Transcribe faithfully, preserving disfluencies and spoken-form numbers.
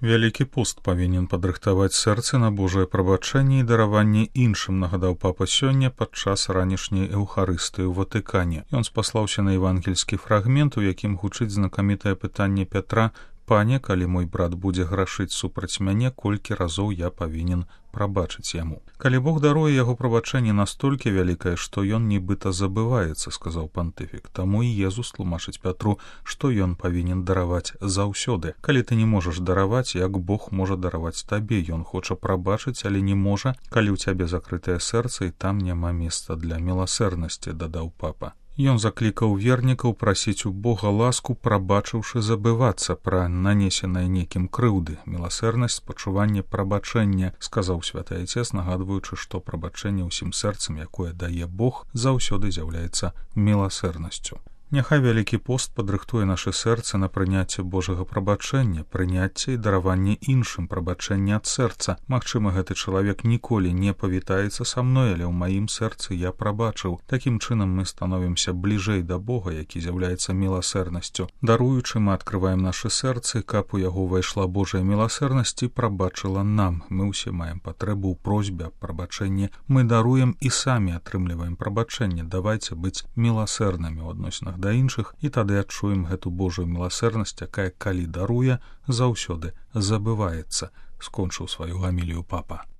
Вялікі пост павінен падрыхтаваць сэрцы на Божае прабачэнне і дараванне іншым, нагадаў папа сёння падчас ранішняй эўхарыстыі ў Ватыкане. Ён спаслаўся на евангельскі фрагмент, у якім гучыць знакамітае пытанне Пятра: «Пане, калі мой брат будзе грашыць супраць мяне, колькі разоў я павінен прабачыць яму». Калі Бог даруе яго прабачэнне настолькі вялікае, што ён нібыта забываецца, сказаў пантыфік. Таму і Езус тлумачыць Пятру, што ён павінен дараваць заўсёды. Калі ты не можаш дараваць, як Бог можа дараваць табе? Ён хоча прабачыць, але не можа, калі ў цябе закрытае сэрца і там няма месца для міласэрнасці, дадаў папа. Ён заклікаў вернікаў прасіць у Бога ласку, прабачыўшы забывацца пра нанесенае некім крыўды. Міласэрнасць, спачуванне, прабачэнне, сказаў святы Айцец, нагадваючы, што прабачэнне ўсім сэрцам, якое дае Бог, заўсёды з'яўляецца міласэрнасцю. Няхай вялікі пост падрыхтуе нашы сэрцы на прыняцце Божага прабачэння, прыняцце і дараванне іншым, прабачэння ад сэрца. Магчыма, гэты чалавек ніколі не павітаецца са мной, але ў маім сэрцы я прабачыў. Такім чынам мы становімся бліжэй да Бога, які з'яўляецца міласэрнасцю. Даруючы, мы адкрываем нашы сэрцы, каб у яго ўвайшла Божая міласэрнасць і прабачыла нам. Мы ўсе маем патрэбу ў просьбе аб прабачэнні. Мы даруем і самі атрымліваем прабачэнне. Давайце быць міласэрнымі ў адносінах да іншых, і тады адчуем гэту Божую міласэрнасць, якая, калі даруе, заўсёды забываецца, скончыў сваю гамілію папа.